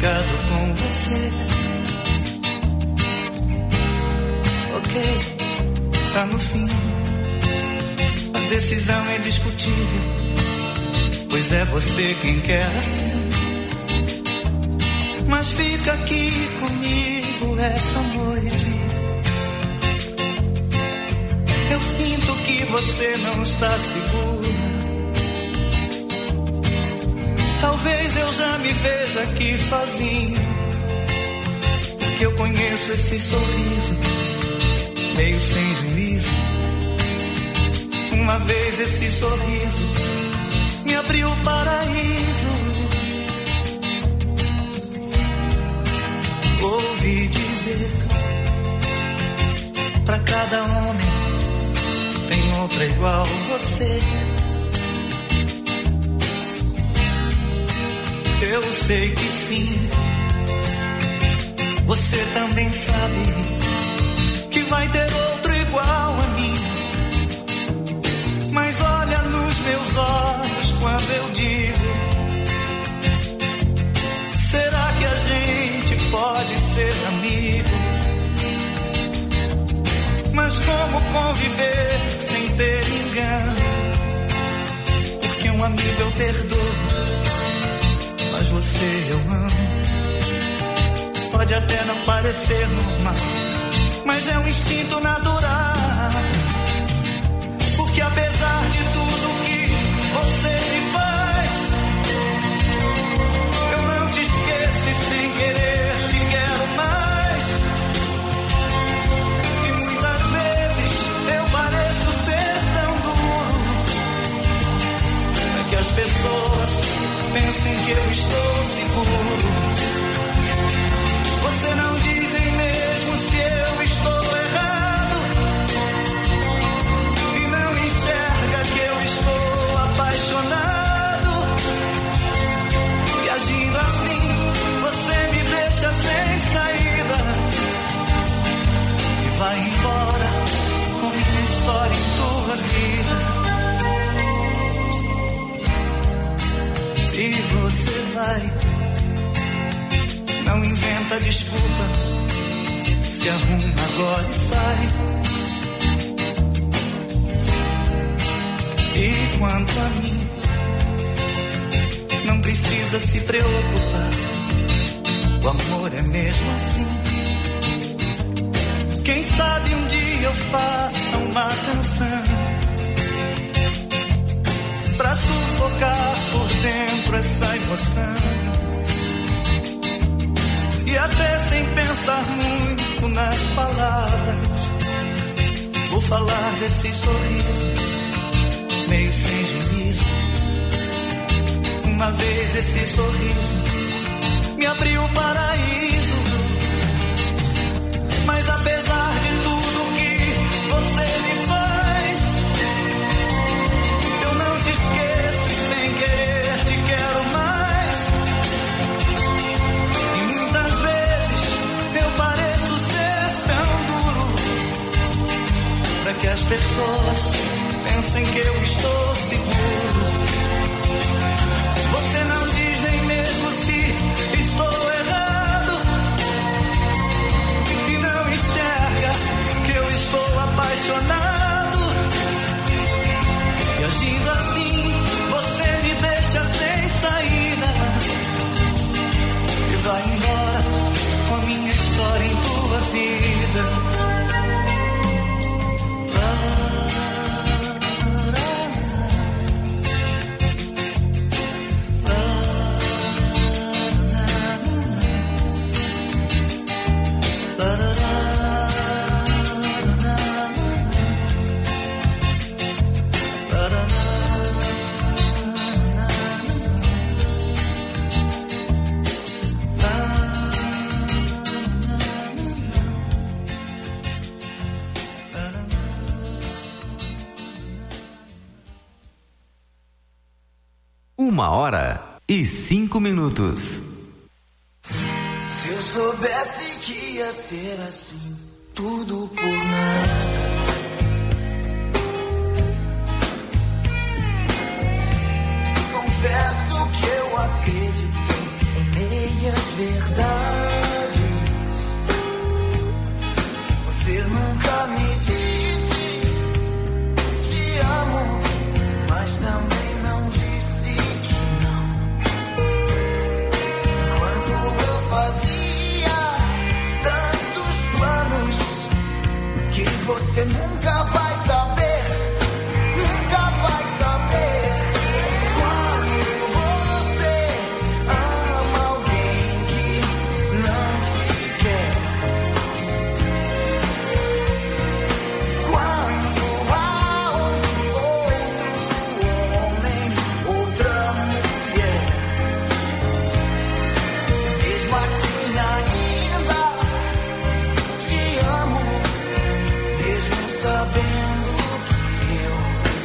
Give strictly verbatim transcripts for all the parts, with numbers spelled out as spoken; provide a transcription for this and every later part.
ficado com você. Ok, tá no fim. A decisão é discutível, pois é você quem quer assim. Mas fica aqui comigo essa noite. Eu sinto que você não está segura. Talvez eu já me veja aqui sozinho, porque eu conheço esse sorriso meio sem juízo. Uma vez esse sorriso me abriu o paraíso. Ouvi dizer, pra cada homem tem outra igual você. Eu sei que sim, você também sabe que vai ter outro igual a mim. Mas olha nos meus olhos quando eu digo, será que a gente pode ser amigo? Mas como conviver sem ter engano? Porque um amigo eu perdoo, mas você eu amo. Pode até não parecer normal, mas é um instinto natural. Porque apesar de tudo que você me faz, eu não te esqueço e sem querer te quero mais. E muitas vezes eu pareço ser tão duro, é que as pessoas pensem que eu estou seguro. Você não diz nem mesmo se eu estou errado, e não enxerga que eu estou apaixonado. E agindo assim, você me deixa sem saída e vai embora com minha história em tua vida. Se você vai, não inventa desculpa, se arruma agora e sai. E quanto a mim, não precisa se preocupar, o amor é mesmo assim. Quem sabe um dia eu faça uma canção pra sufocar por dentro essa emoção. E até sem pensar muito nas palavras, vou falar desse sorriso meio sem juízo. Uma vez esse sorriso me abriu o paraíso. Mas apesar de tudo que você me faz, eu não te esqueço e sem querer te quero mais. Para que as pessoas pensem que eu estou seguro. Você não diz nem mesmo se estou errado, e não enxerga que eu estou apaixonado. E agindo assim, você me deixa sem saída e vai embora com a minha história em tua vida. Uma hora e cinco minutos. Se eu soubesse que ia ser assim, tudo por nada. Confesso que eu acreditei em meia meias verdades. Você nunca me disse te amo, mas também não disse que não. Quando eu fazia tantos planos que você nunca vai saber, nunca vai saber. Quando você ama alguém que não te quer, quando há um outro homem, outra mulher, mesmo assim ainda te amo, mesmo sabendo que eu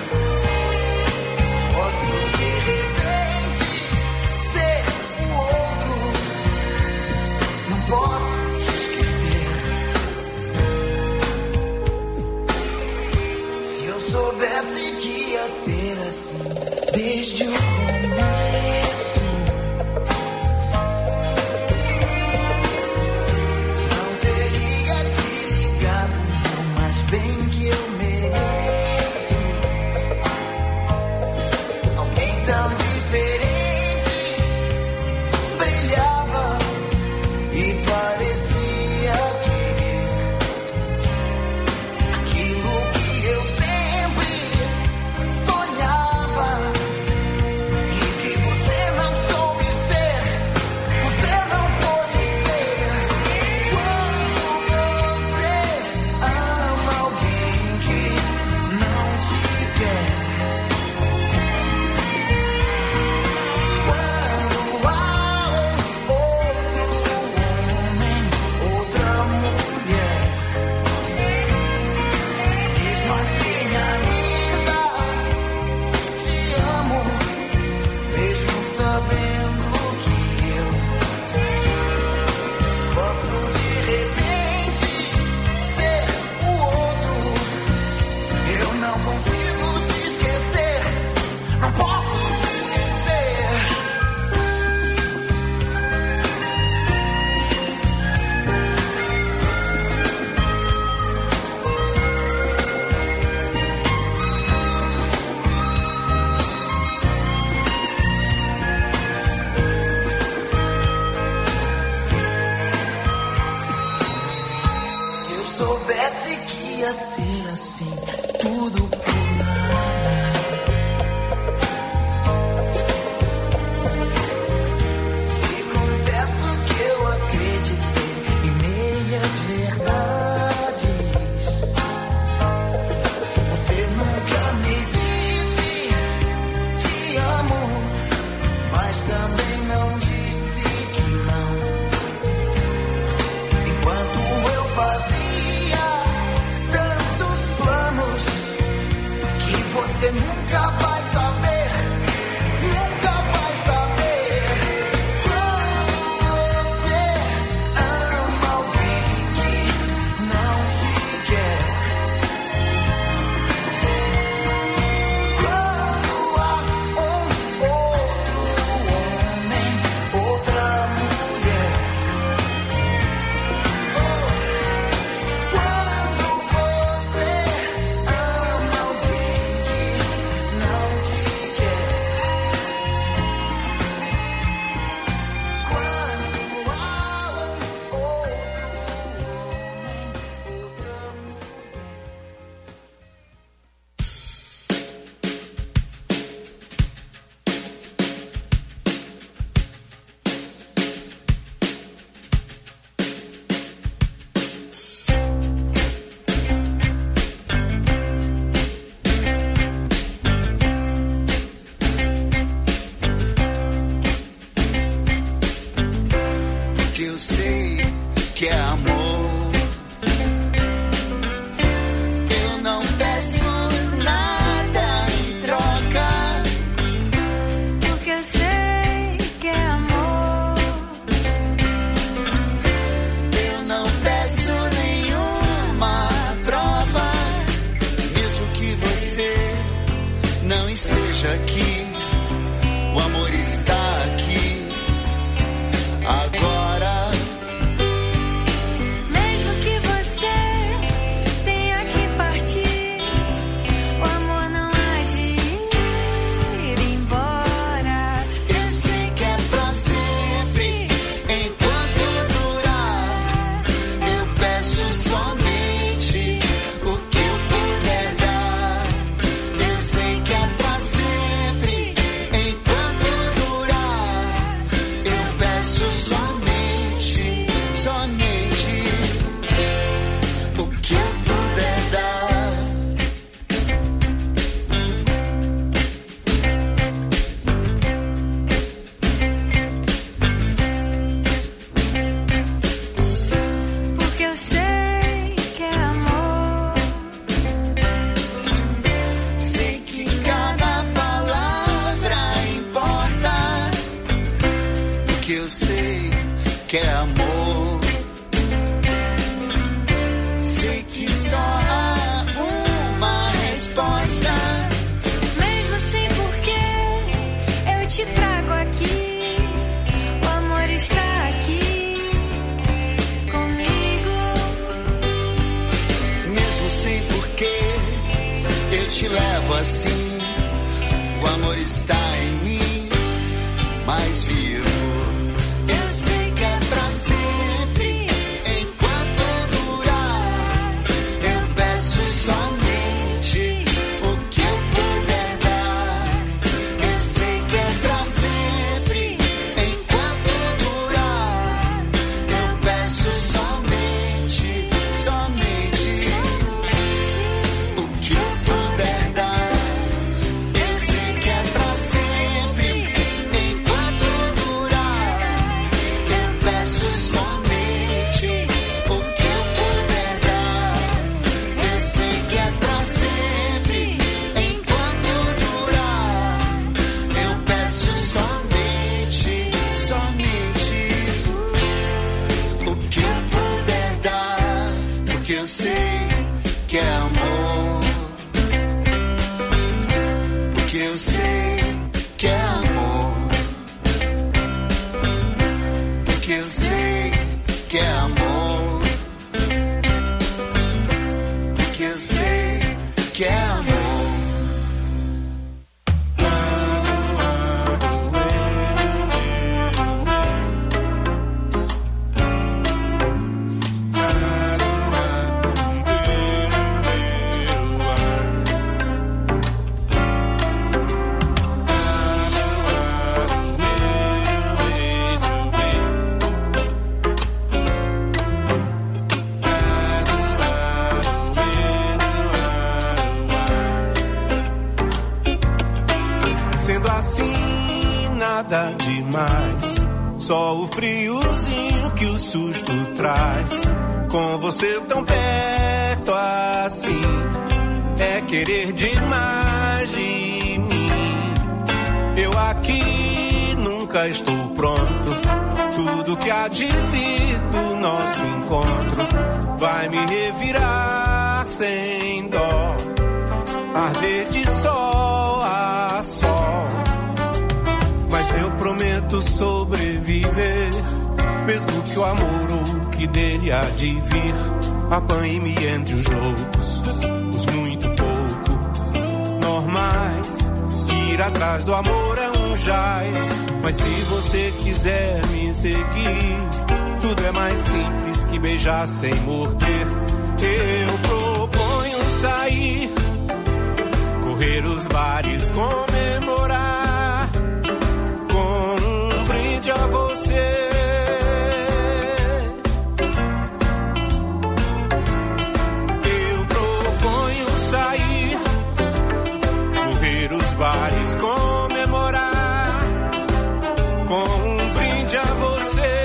posso de repente ser o outro. Não posso te esquecer. Se eu soubesse que ia ser assim desde o começo, não teria te ligado, não, mais bem que eu mereço. Alguém tão diferente brilhava e parecia querer aquilo que eu sempre sonhava e que você não soube ser, você não pôde ser. Quando você ama alguém que não te quer, quando há um outro homem, outra mulher, mesmo assim ainda te amo, mesmo sabendo que eu posso de repente ser o outro. Eu não consigo te esquecer, não posso te esquecer. Se eu soubesse que ia ser assim, tudo por nada. E confesso que eu acreditei em meias verdades. Você nunca me disse te amo, mas também não disse que não. Enquanto eu fazia tantos planos assim, o amor está em mim, mais vivo. Eu sei que é pra sempre, enquanto durar. Eu peço somente o que eu puder dar. Eu sei que é pra sempre, enquanto durar. Eu peço somente, somente o que eu puder dar. Eu sei que é pra sempre, enquanto durar. Eu peço somente o que eu puder dar. Eu sei que é pra sempre, enquanto durar. Eu peço somente, somente o que eu puder dar. Porque eu sei que é amor. Porque eu sei que é amor. Porque eu sei que é amor. Porque eu sei que é amor. Sendo assim, nada demais. Só o friozinho que o susto traz. Com você tão perto assim, é querer demais de mim. Eu aqui nunca estou pronto. Tudo que há de vir do nosso encontro vai me revirar sem dó. Arder de sol a sol. Mas eu prometo sobreviver, mesmo que o amor ou que dele há de vir apanhe-me entre os loucos, os muito pouco normais. Ir atrás do amor é um jaz, mas se você quiser me seguir, tudo é mais simples que beijar sem morder. Eu proponho sair, correr os bares, comemorar com um brinde a você. Eu proponho sair, correr os bares, comemorar com um brinde a você.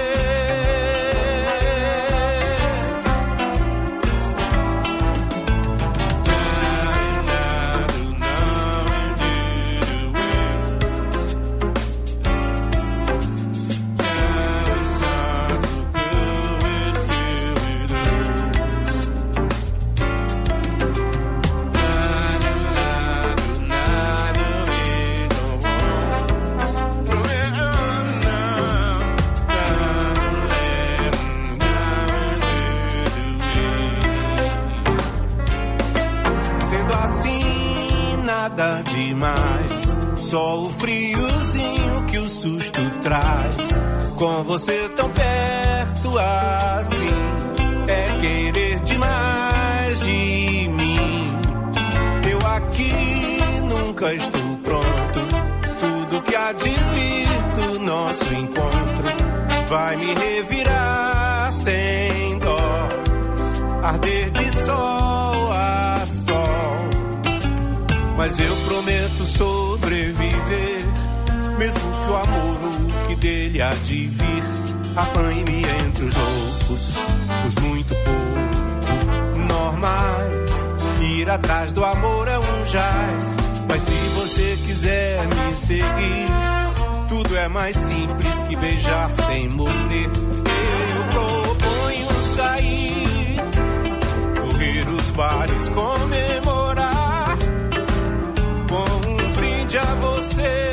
Sendo assim, nada demais. Só o friozinho que o susto traz. Com você tão perto assim, é querer demais de mim. Eu aqui nunca estou pronto. Tudo que há de vir do nosso encontro vai me revirar sem dó. Arder de sol a sol. Mas eu prometo sobreviver, mesmo que o amor o que dele há de vir apanhe-me entre os loucos, os muito pouco normais. Ir atrás do amor é um jaz, mas se você quiser me seguir, tudo é mais simples que beijar sem morder. Eu proponho sair, correr os bares, comemorar com um brinde a você.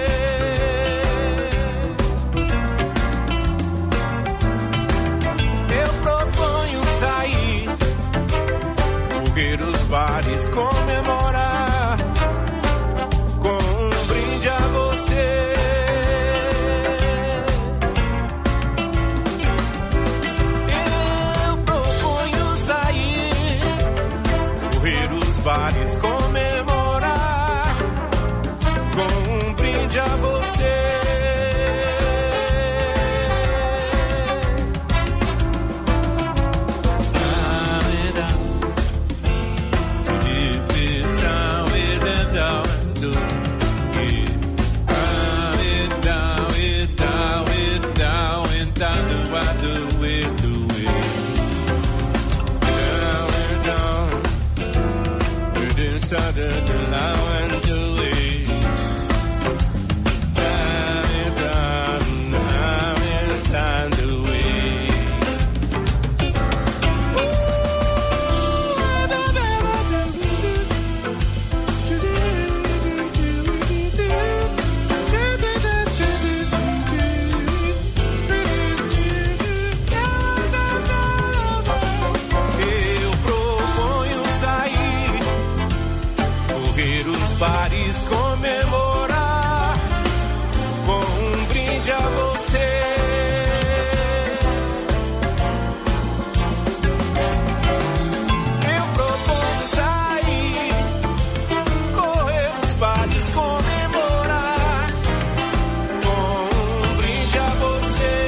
Eu proponho sair, correr os bares, comemorar bares comemorar com um brinde a você. Bares comemorar com um brinde a você. Eu proponho sair, correr nos bares comemorar com um brinde a você.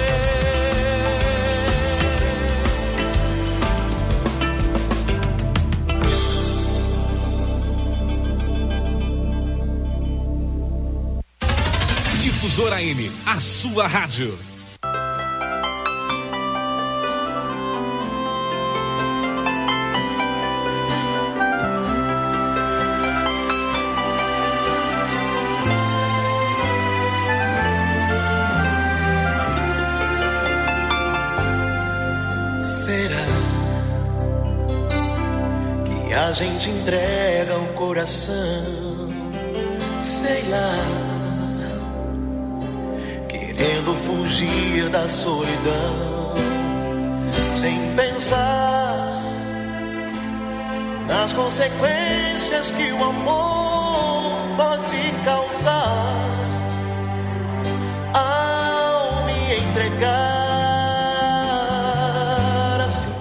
Difusora M, a sua rádio. Será que a gente entrega o coração? Sei lá, querendo fugir da solidão, sem pensar nas consequências que o amor pode causar ao me entregar assim.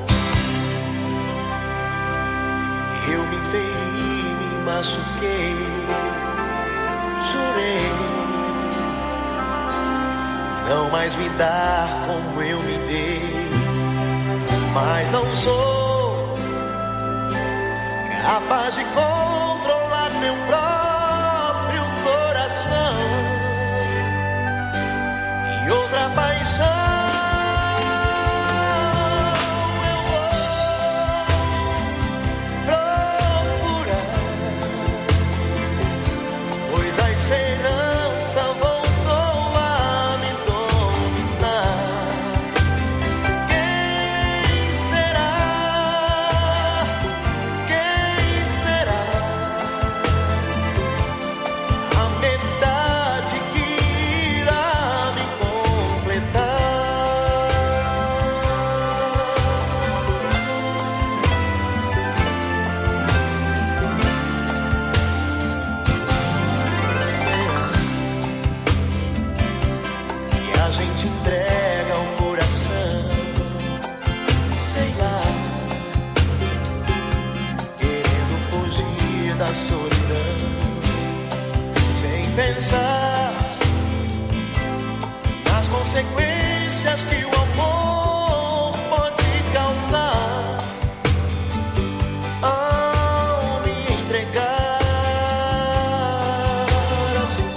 Eu me feri, me machuquei, jurei não mais me dar como eu me dei, mas não sou capaz de controlar meu próprio coração e outra paixão. Eu vou procurar, pois a esperança voltou a me dominar. Quem será? Quem será? A metade que irá me completar. Será que a gente entrega o coração? Sei lá, querendo fugir da solidão, sem pensar nas consequências que o amor pode causar ao me entregar assim.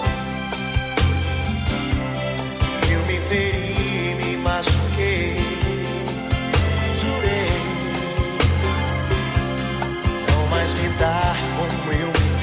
Eu me feri, me machuquei, jurei não mais me dar como eu me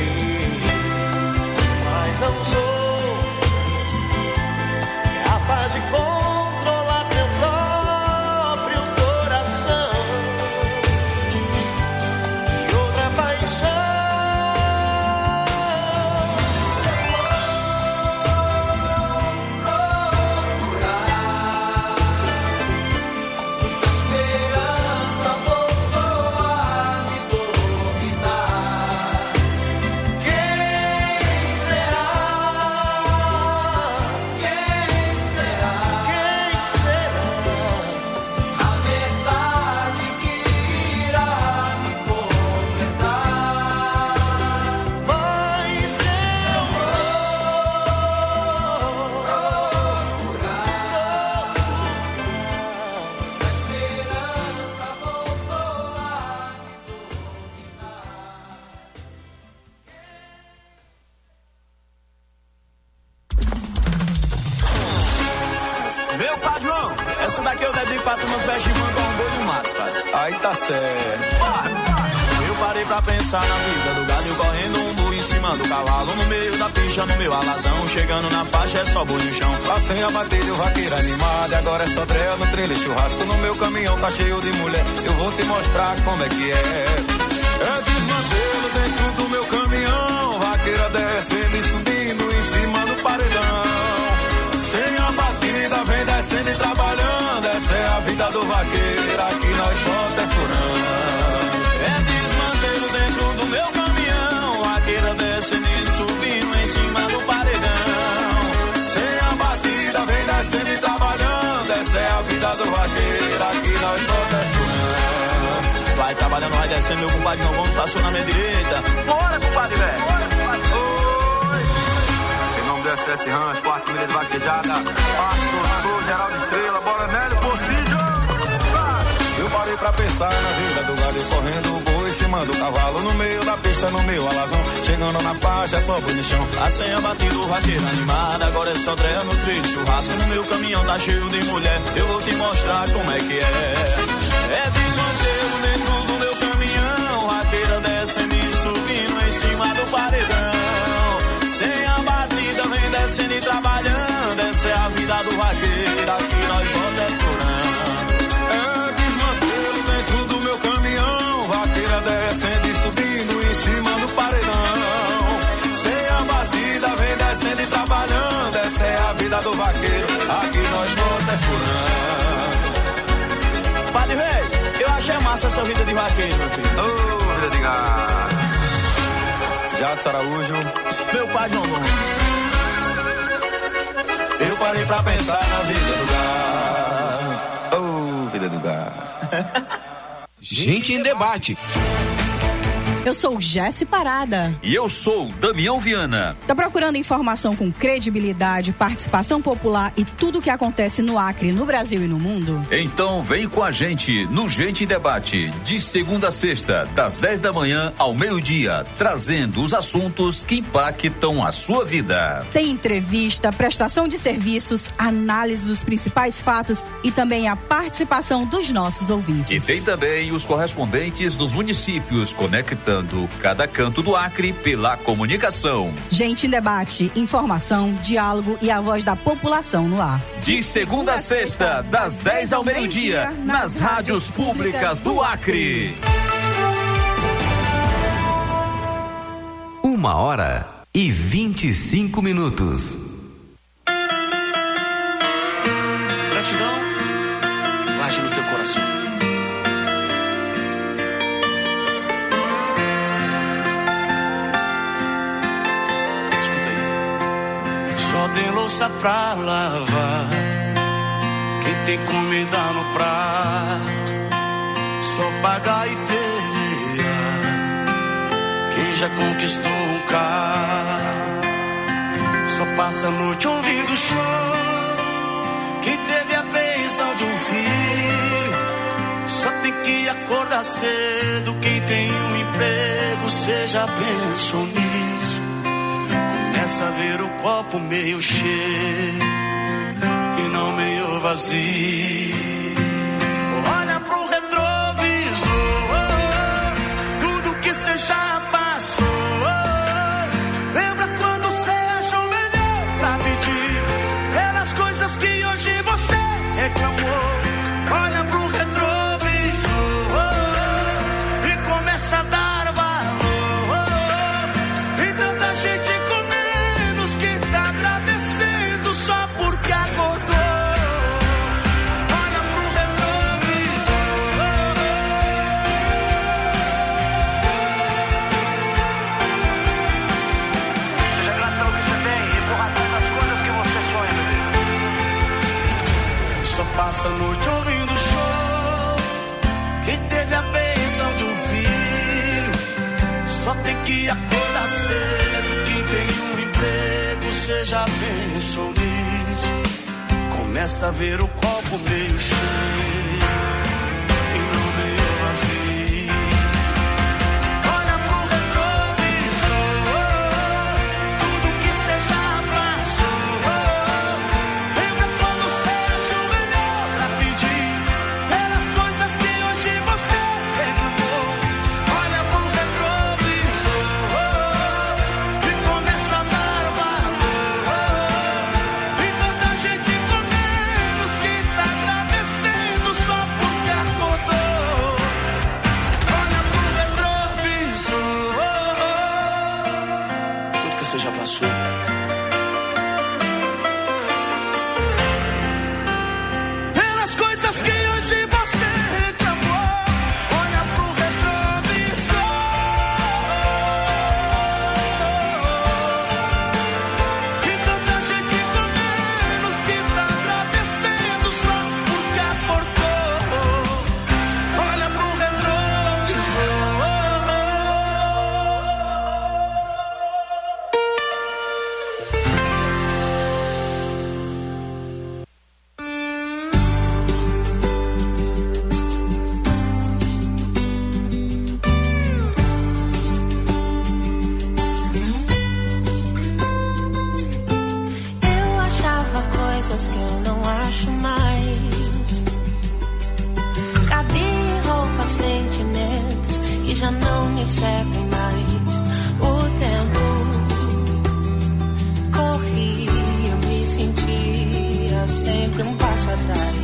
caminhão que vai chimando um boi no mato, pai. Aí tá certo. Eu parei pra pensar na vida do gado, eu correndo um boi em cima do cavalo, no meio da pista, no meu alazão, chegando na faixa é só boi no chão. Passei a bater o vaqueiro animado, agora é só trela no trailer churrasco, no meu caminhão tá cheio de mulher, eu vou te mostrar como é que é. É desmantelo dentro do meu caminhão, vaqueira descendo e subindo em cima do paredão. Sem a batida, vem descendo e trabalhando, essa é a vida do vaqueiro, aqui nós bota é furão. É desmantelo dentro do meu caminhão, vaqueira descendo e subindo em cima do paredão. Sem a batida, vem descendo e trabalhando, essa é a vida do vaqueiro, aqui nós bota é furão. Vai trabalhando, vai descendo, meu compadre não vamos, passou na minha direita. Bora, compadre, velho. Oi. Em nome do S S Ranch, quarto milha de vaquejada, Passo, Sul, Geraldo Estrela, bora Nélio, Pocídio. Eu parei pra pensar na vida do gado, correndo o boi em cima do cavalo, no meio da pista, no meu alazão, chegando na faixa, é só boi no chão. A senha batido, vaqueira animada, agora é só dreia no trilho, churrasco no meu caminhão tá cheio de mulher, eu vou te mostrar como é que é. É desmantelo dentro do meu caminhão, vaqueira descendo e subindo em cima do paredão. Sem a batida, vem descendo e trabalhando, essa é a vida do vaqueiro, aqui nós bota é furão. É desmantelo dentro do meu caminhão, vaqueira descendo e subindo em cima do paredão. Sem a batida, vem descendo e trabalhando, essa é a vida do vaqueiro, aqui nós bota é furão. Padre velho, eu achei massa essa vida de vaqueiro, meu filho. Ô, oh, vida de gado. Jadson Araújo, meu pai João Gomes. Eu parei pra pensar na vida do gado. Ô, oh, vida do gado. Gente em debate. Eu sou Jesse Parada. E eu sou Damião Viana. Tá procurando informação com credibilidade, participação popular e tudo o que acontece no Acre, no Brasil e no mundo? Então vem com a gente no Gente em Debate, de segunda a sexta, das dez da manhã ao meio-dia, trazendo os assuntos que impactam a sua vida. Tem entrevista, prestação de serviços, análise dos principais fatos e também a participação dos nossos ouvintes. E tem também os correspondentes dos municípios, conectando cada canto do Acre pela comunicação. Gente em Debate, informação, diálogo e a voz da população no ar. De segunda a sexta, das dez ao meio-dia, nas rádios públicas do Acre. Uma hora e vinte e cinco minutos. Gratidão, guarde no teu coração. Tem louça pra lavar, quem tem comida no prato, só paga e pelear. Quem já conquistou um carro, só passa a noite ouvindo choro. Quem teve a bênção de um filho, só tem que acordar cedo. Quem tem um emprego, seja pensou nisso. Começa a ver o copo meio cheio e não meio vazio. Olha pro retrovisor, tudo que cê já passou. Lembra quando cê achou melhor pra pedir pelas coisas que hoje você reclamou. Olha pro retrovisor e começa a dar valor. Tem tanta gente passa a noite ouvindo show. Quem teve a bênção de um filho, só tem que acordar cedo. Quem tem um emprego, seja pensou nisso. Começa a ver o copo meio cheio e não meio vazio. Olha pro retrovisor, tudo que cê já passou. Lembra quando cê achou melhor pra pedir você já passou. Pelas coisas que hoje você reclamou, olha pro retrovisor. E tanta gente com menos que tá agradecendo só porque acordou. Olha pro retrovisor. Eu achava coisas que eu não acho mais. Cabia em roupas, sentimentos que já não me servem mais. O tempo corria, eu me sentia sempre um passo atrás.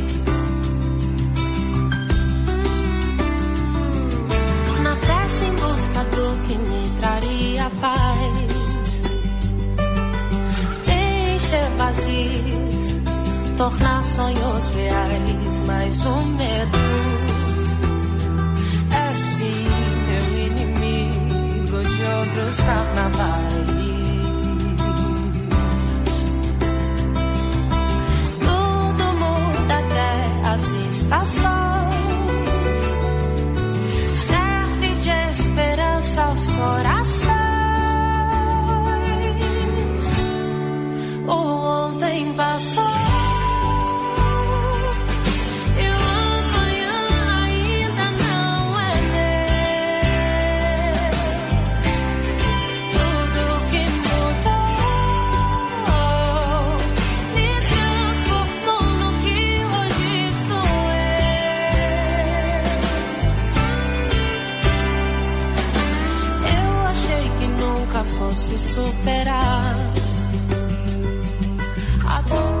Na pressa em busca do que me traria paz. Encher vazios, tornar sonhos reais. Mas o medo é sim meu inimigo de outros carnavais. Tudo muda até as estações, serve de esperança aos corações. O ontem passou e o amanhã ainda não é meu. Tudo que mudou me transformou no que hoje sou eu. Eu achei que nunca fosse superar a dor.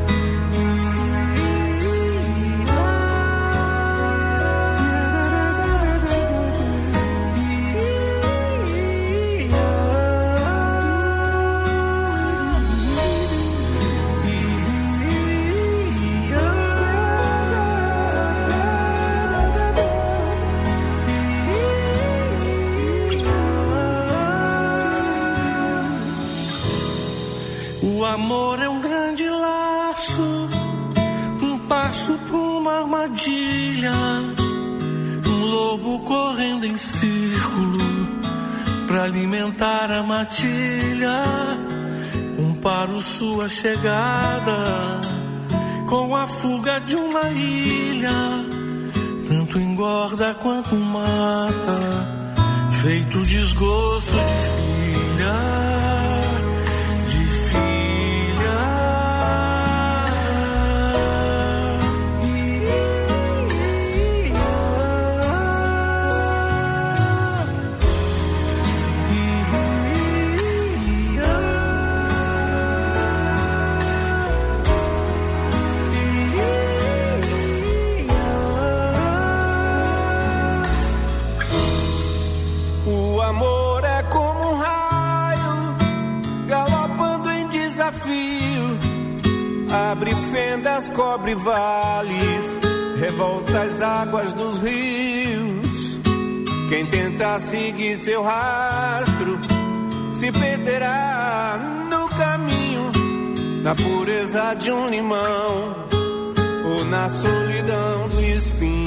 O amor é um grande laço, um passo pra uma armadilha, um lobo correndo em círculo pra alimentar a matilha. Comparo sua chegada com a fuga de uma ilha, tanto engorda quanto mata, feito desgosto de filha. O amor é como um raio, galopando em desafio. Abre fendas, cobre vales, revolta as águas dos rios. Quem tentar seguir seu rastro se perderá no caminho, na pureza de um limão ou na solidão do espinho.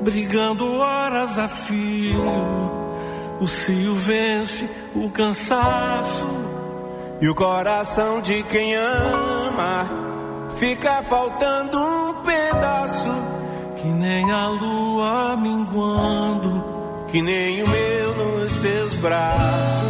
brigando horas a fio. O cio vence o cansaço. E o coração de quem ama fica faltando um pedaço. Que nem a lua minguando, que nem o meu nos seus braços.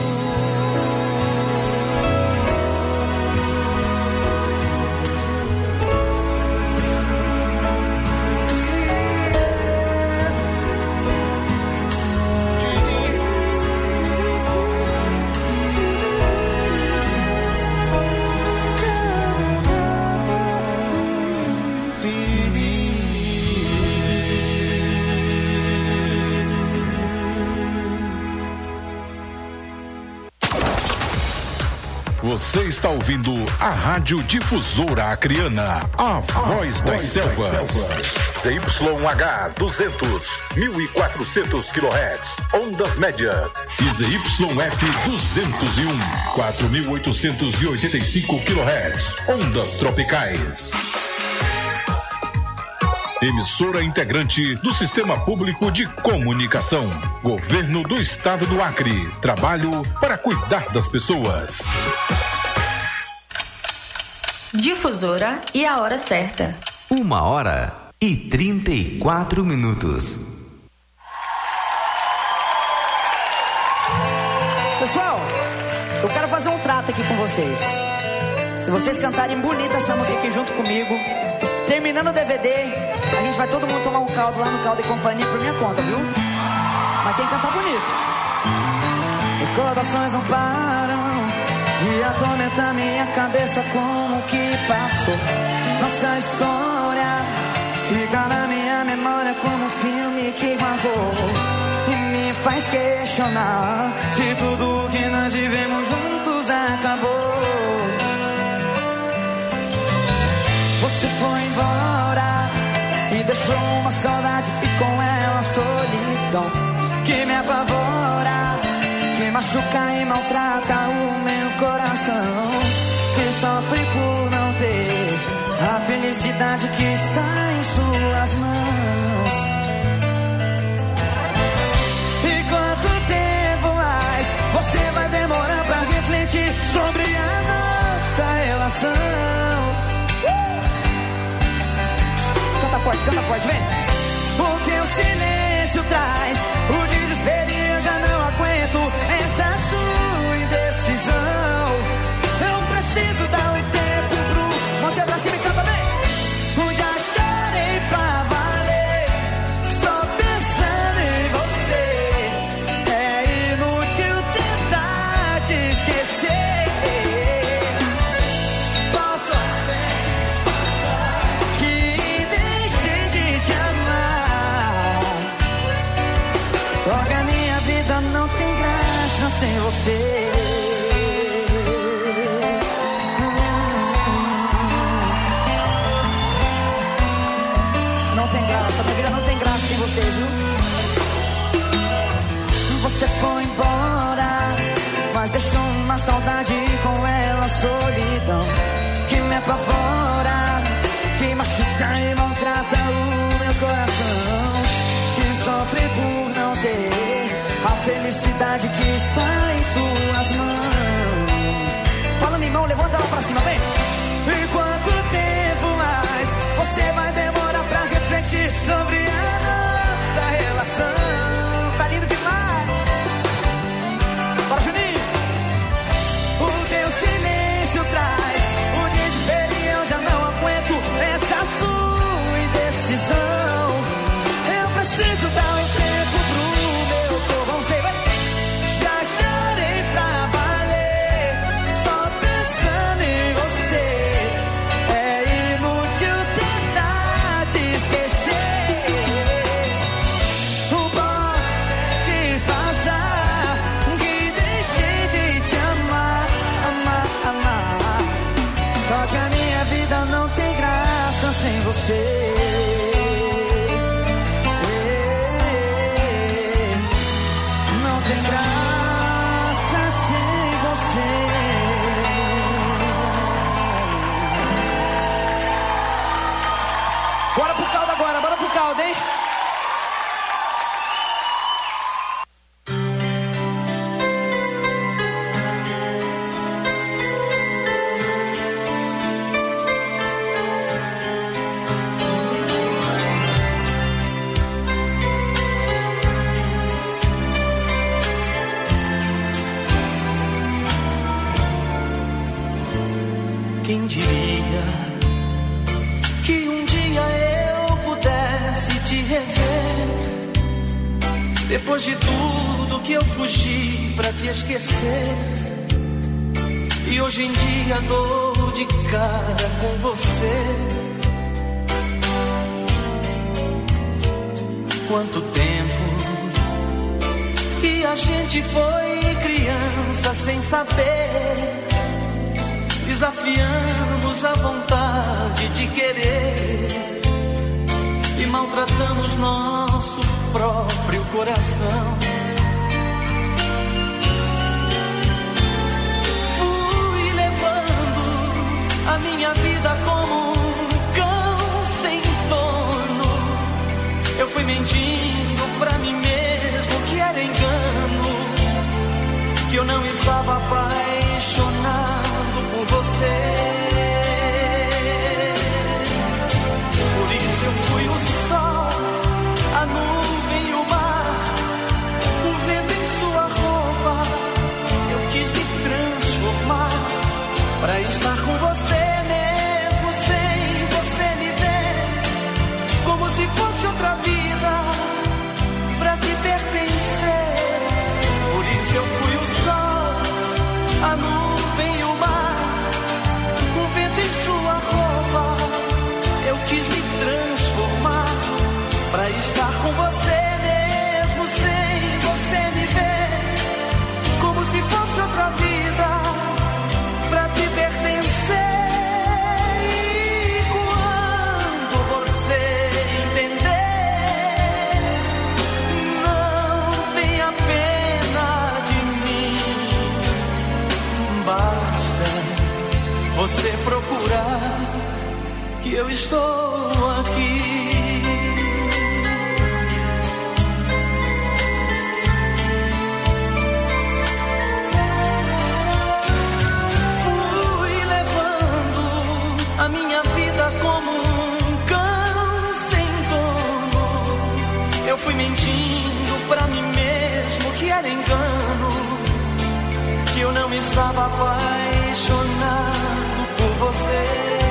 Você está ouvindo a Rádio Difusora Acreana, a voz das selvas. Z Y H duzentos, mil e quatrocentos quilohertz, ondas médias. E Z Y F duzentos e um, quatro mil oitocentos e oitenta e cinco quilohertz, ondas tropicais. Emissora integrante do Sistema Público de Comunicação. Governo do Estado do Acre. Trabalho para cuidar das pessoas. Difusora e a hora certa. Uma hora e trinta e quatro minutos. Pessoal, eu quero fazer um trato aqui com vocês. Se vocês cantarem bonita essa música aqui junto comigo, terminando o D V D, a gente vai todo mundo tomar um caldo lá no Caldo e Companhia por minha conta, viu? Mas tem que cantar bonito. Recordações não param de atormentar minha cabeça, como que passou. Nossa história fica na minha memória como um filme que marcou e me faz questionar se tudo que nós vivemos juntos acabou. Você foi embora e deixou uma saudade e com ela a solidão que me apavora, que machuca e maltrata o meu coração, que sofre por não ter a felicidade que está em suas mãos. E quanto tempo mais você vai demorar pra refletir sobre a nossa relação? Canta forte, canta forte, vem. O teu silêncio traz o desespero e eu já não aguento essa sua indecisão. Eu preciso dar um tempo pro... Mão pra cima e canta bem. Já chorei pra valer, só pensando em você. É inútil tentar te esquecer. Posso até que deixei de te amar, só que a minha vida não tem graça sem você. Não tem graça, minha vida não tem graça sem você, viu? Você foi embora, mas deixou uma saudade e com ela a solidão que me apavora, que machuca e maltrata o meu coração, que sofre por não ter a felicidade que está em suas mãos. Fala, minha irmão, levanta ela pra cima, vem. E quanto tempo mais você vai demorar pra refletir sobre a nossa relação? Tá lindo demais. Bora, Juninho. O teu silêncio traz o desespero e eu já não aguento essa sua indecisão. Eu preciso dar um tempo pro meu corpo. Vamos ver, vai. Já chorei pra valer, só pensando em você. Depois de tudo que eu fugi pra te esquecer, e hoje em dia dou de cara com você. Quanto tempo que a gente foi criança sem saber, desafiamos a vontade de querer e maltratamos nosso próprio coração. Fui levando a minha vida como um cão sem dono. Eu fui mentindo pra mim mesmo que era engano, que eu não estava apaixonado por você. Por isso eu fui o sol, a nuvem e o mar, o vento em sua roupa. Eu quis me transformar pra estar com você mesmo sem você me ver, como se fosse outra vida pra te pertencer. Por isso eu fui o sol, a nuvem e o mar, o vento em sua roupa. Eu quis me transformar pra estar com você mesmo sem você me ver, como se fosse outra vida pra te pertencer. E quando você entender, não tenha pena de mim, basta você procurar que eu estou aqui. Fui levando a minha vida como um cão sem dono. Eu fui mentindo pra mim mesmo que era engano, que eu não estava apaixonado por você.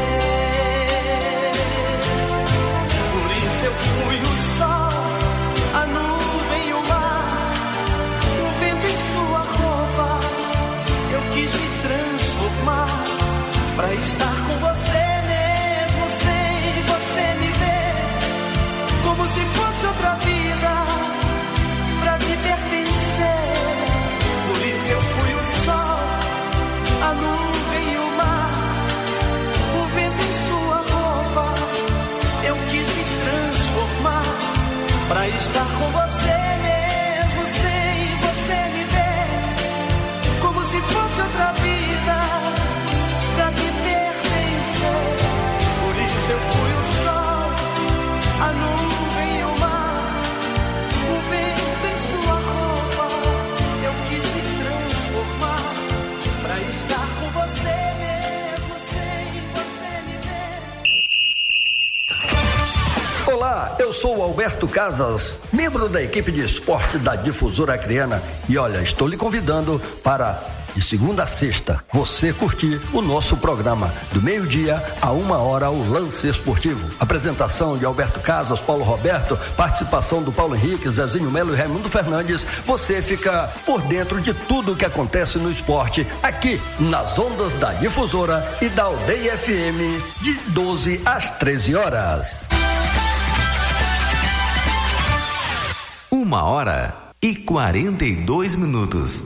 Eu fui o sol, a nuvem e o mar, o vento em sua roupa. Eu quis me transformar pra estar com você mesmo sem você me ver, como se fosse outra vida pra te pertencer. Por isso eu fui o sol, a nuvem e o mar, o vento em sua roupa. Eu quis me transformar pra estar com você mesmo sem você me ver, como se fosse outra vida pra te pertencer. Por isso eu fui o sol, a nuvem e o mar, o vento em sua roupa. Eu quis me transformar pra estar com você mesmo sem você me ver. Olá, eu sou o Alberto Casas, membro da equipe de esporte da Difusora Acreana, e olha, estou lhe convidando para, de segunda a sexta, você curtir o nosso programa, do meio-dia a uma hora, o Lance Esportivo. Apresentação de Alberto Casas, Paulo Roberto, participação do Paulo Henrique, Zezinho Melo e Raimundo Fernandes. Você fica por dentro de tudo o que acontece no esporte, aqui nas ondas da Difusora e da Aldeia F M, de doze às treze horas. Uma hora e quarenta e dois minutos.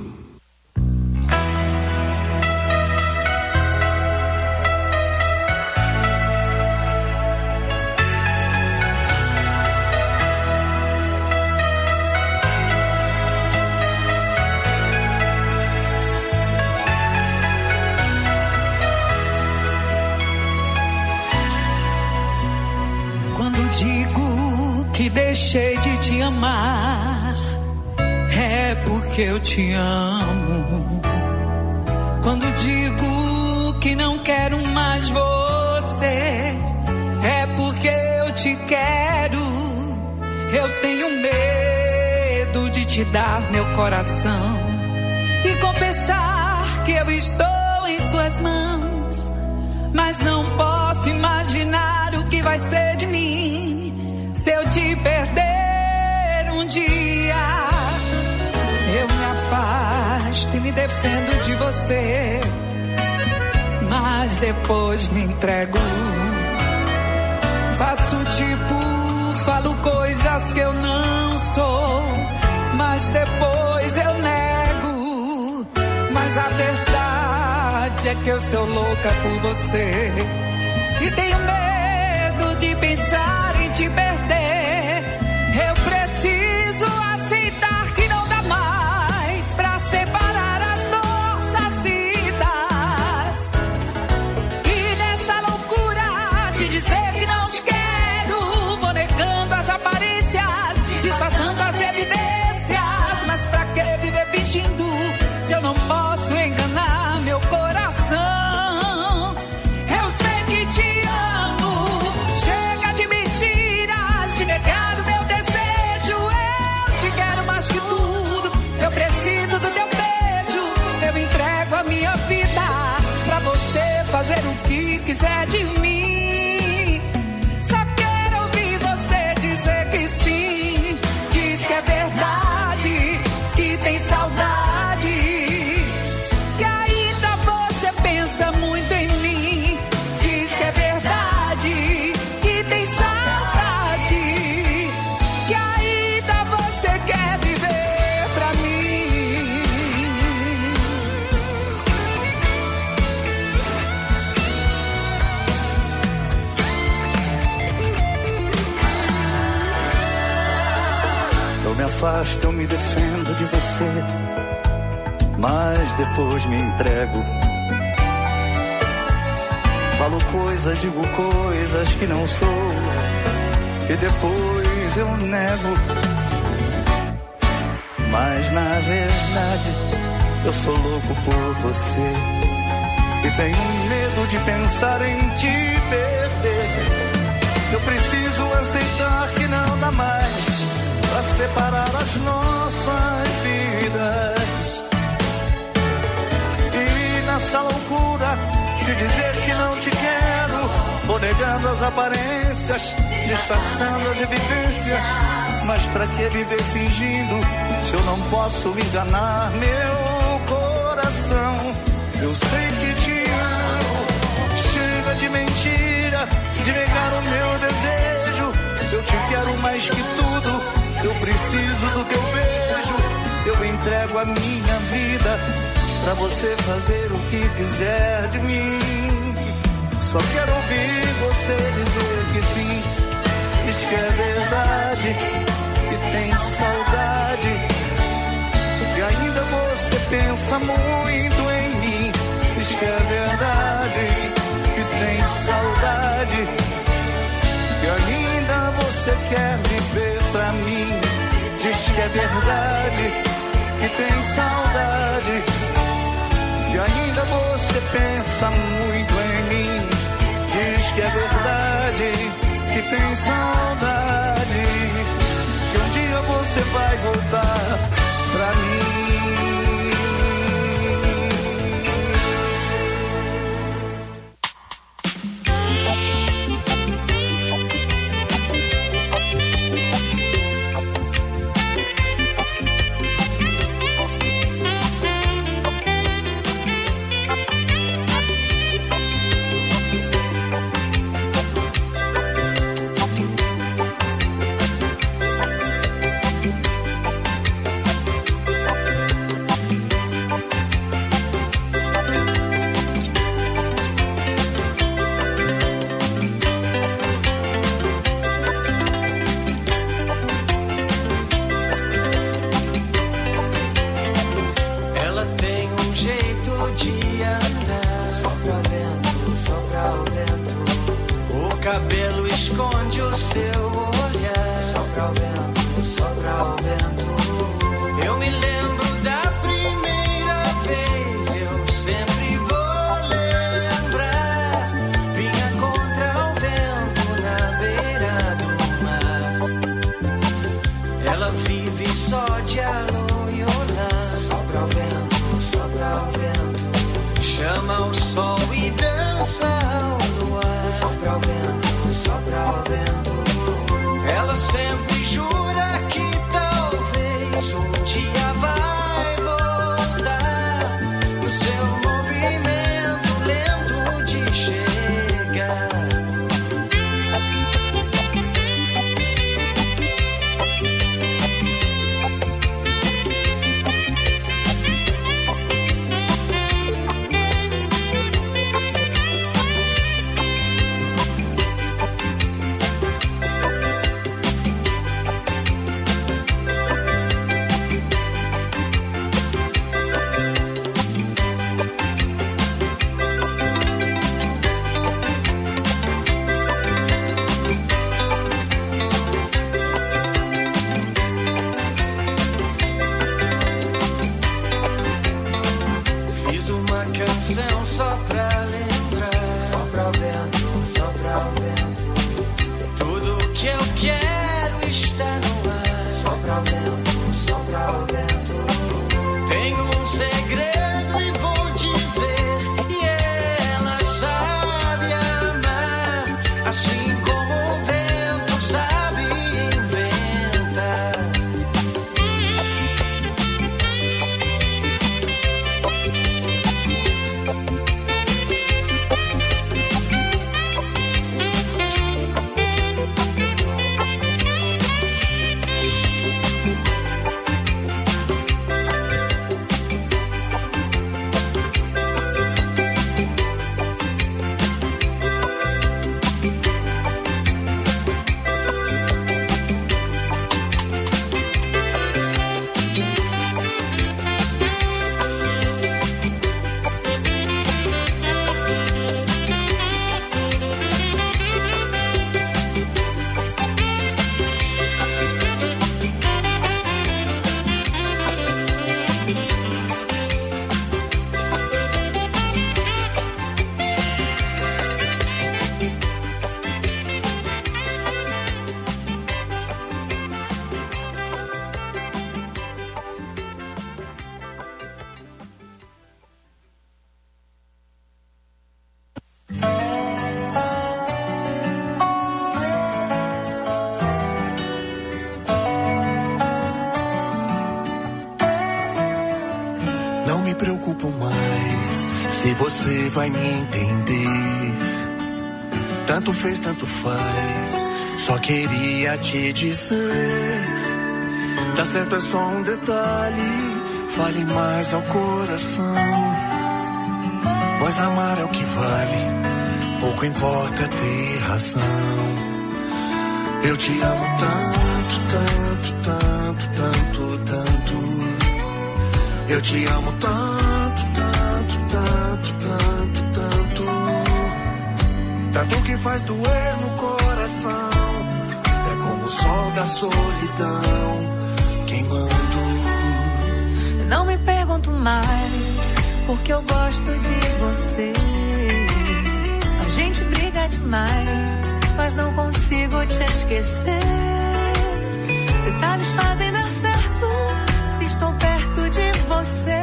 Quando digo que deixei de te amar, é porque eu te amo. Quando digo que não quero mais você, é porque eu te quero. Eu tenho medo de te dar meu coração e confessar que eu estou em suas mãos, mas não posso imaginar o que vai ser de mim se eu te perder um dia. e me defendo de você, mas depois me entrego. Faço tipo, falo coisas que eu não sou, mas depois eu nego. Mas a verdade é que eu sou louca por você e tenho medo de pensar em te perder. Eu preciso aceitar que não dá mais pra separar as nossas vidas. E nessa loucura de dizer que não te quero, vou negando as aparências, disfarçando as evidências. Mas pra que viver fingindo se eu não posso enganar meu coração? Eu sei que te amo, chega de mentiras, de negar o meu desejo. Eu te quero mais que tudo, eu preciso do teu beijo. Eu entrego a minha vida pra você fazer o que quiser de mim. Só quero ouvir você dizer que sim. Diz que é verdade, que tem saudade, que ainda você pensa muito em mim. Diz que é verdade, que tem saudade, que ainda você quer viver pra mim. Eu me afasto, eu me defendo de você, mas depois me entrego. Falo coisas, digo coisas que não sou, e depois eu nego. Mas na verdade eu sou louco por você e tenho medo de pensar em te perder. Eu preciso aceitar que não dá mais pra separar as nossas vidas. E nessa loucura de dizer que não te quero, vou negando as aparências, disfarçando as evidências. Mas pra que viver fingindo se eu não posso enganar meu coração? Eu sei que te amo, chega de mentira, de negar o meu desejo. Eu te quero mais que tudo, eu preciso do teu beijo. Eu entrego a minha vida pra você fazer o que quiser de mim. Só quero ouvir você dizer que sim. Diz que é verdade, que tem saudade, que ainda você pensa muito em mim. Diz que é verdade, que tem saudade, que ainda você quer viver pra mim. Diz que é verdade, que tem saudade, que ainda você pensa muito em mim. Diz que é verdade, que tem saudade, que um dia você vai voltar pra mim. Sempre jura que talvez um dia vai voltar. preocupo mais se você vai me entender. Tanto fez, tanto faz, só queria te dizer. Tá certo, é só um detalhe, fale mais ao coração. Pois amar é o que vale, pouco importa ter razão. Eu te amo tanto, tanto, tanto, tanto, tanto. Eu te amo tanto, tanto, tanto, tanto, tanto. Tanto que faz doer no coração. É como o sol da solidão queimando. Não me pergunto mais, porque eu gosto de você. A gente briga demais, mas não consigo te esquecer. Detalhes fazem dar certo se estou perto de você.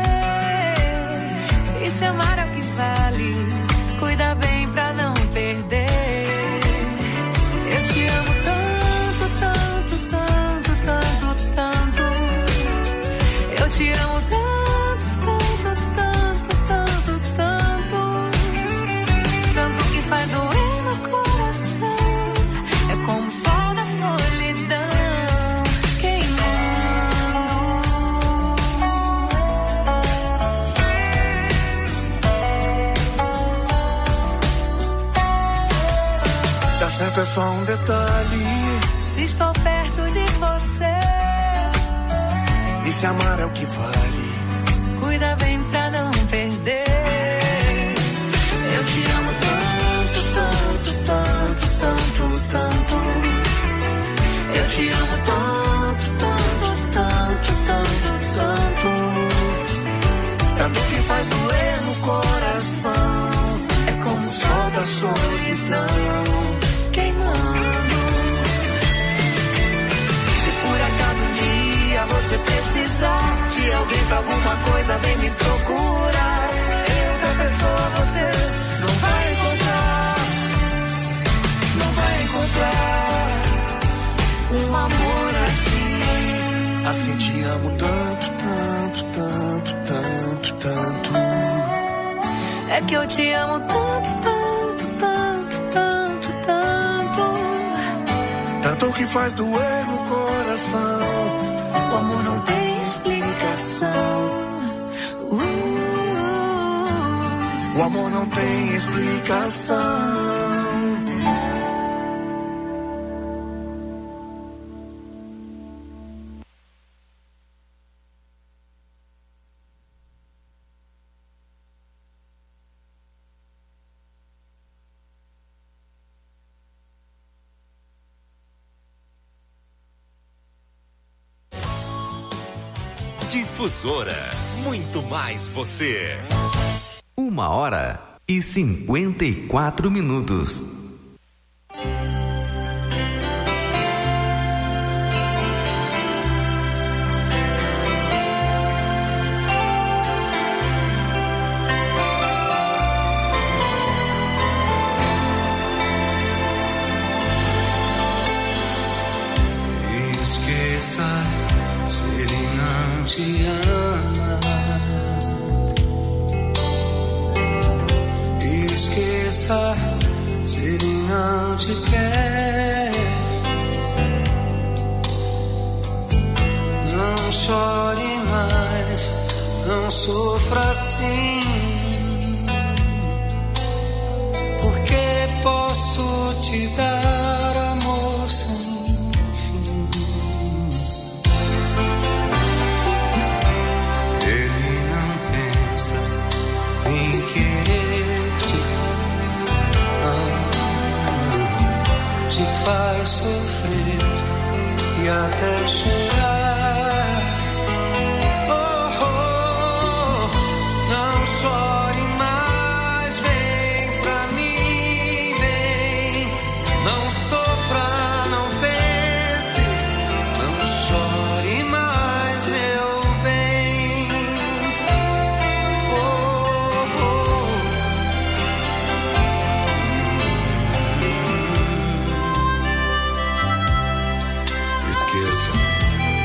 E se amar é o que vale, cuida bem pra não perder. Eu te amo tanto, tanto, tanto, tanto, tanto. Eu te amo tanto, tanto, tanto, tanto, tanto. Tanto que faz doer no coração. É como o sol da solidão queimando. Tá certo, é só um detalhe. Se estou perto de você, e se amar é o que vale, cuida bem pra não perder. Eu te amo tanto, tanto, tanto, tanto, tanto. Eu te amo tanto, tanto, tanto, tanto, tanto. Tanto que faz doer no coração. É como o sol da solidão queimando. Se por acaso um dia você precisar de alguém pra alguma coisa, vem me procurar. Outra pessoa você não vai encontrar. Não vai encontrar um amor assim. Assim te amo tanto, tanto, tanto, tanto, tanto. É que eu te amo tanto, tanto, tanto, tanto, tanto. Tanto que faz doer no coração. O amor não tem explicação. Uh, o amor não tem explicação. Difusora, muito mais você. Uma hora e cinquenta e quatro minutos. Esqueça se ele não te ama. Esqueça se ele não te quer. Não chore mais, não sofra assim, porque posso te dar amor sem faz sofrer e até chorar. Oh, oh, não chore mais, vem pra mim, vem. Não sofra, não pense, não chore mais, meu bem. Oh, oh. Esqueça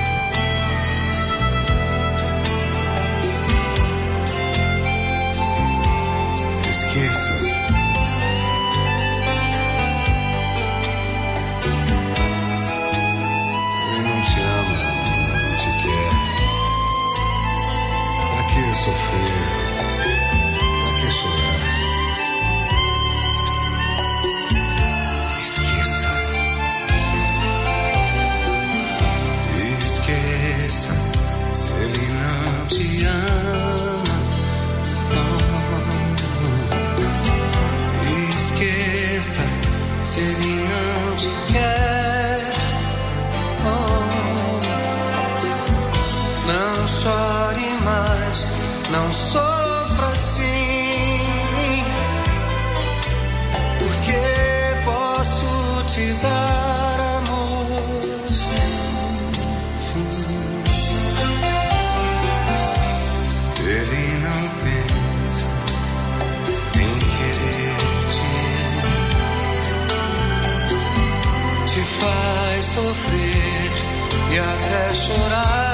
não sofra assim, porque posso te dar amor sem fim. Ele não pensa em querer-te, te faz sofrer e até chorar.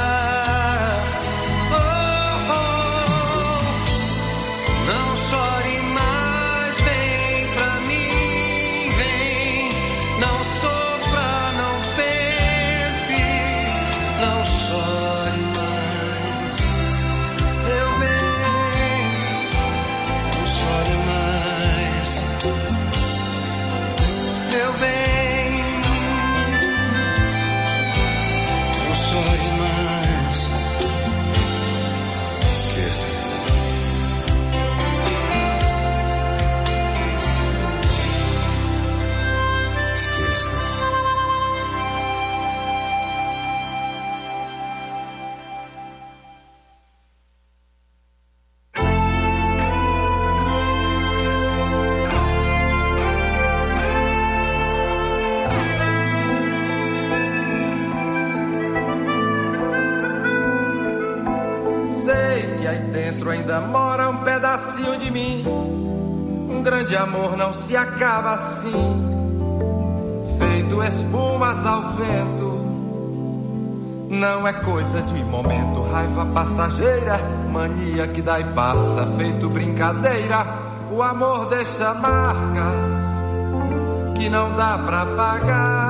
Ainda mora um pedacinho de mim. Um grande amor não se acaba assim, feito espumas ao vento. Não é coisa de momento, raiva passageira, mania que dá e passa, feito brincadeira. O amor deixa marcas que não dá pra pagar.